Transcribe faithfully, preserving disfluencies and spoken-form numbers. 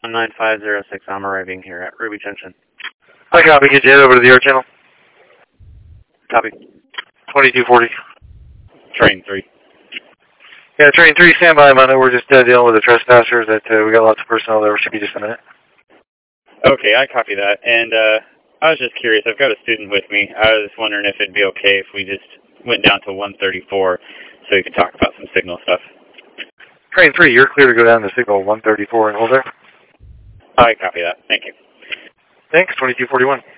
one nine five zero six, I'm arriving here at Ruby Junction. Hi, copy. Get you head over to the air channel. Copy. twenty-two forty. Train three. Yeah, train three, stand by, Amanda. We're just uh, dealing with the trespassers. That uh, we got lots of personnel there. Should be just a minute. Okay, I copy that. And uh, I was just curious. I've got a student with me. I was wondering if it'd be okay if we just went down to one thirty-four so we could talk about some signal stuff. Train three, you're clear to go down to signal one thirty-four and hold there. I copy that. Thank you. Thanks, twenty-two forty-one.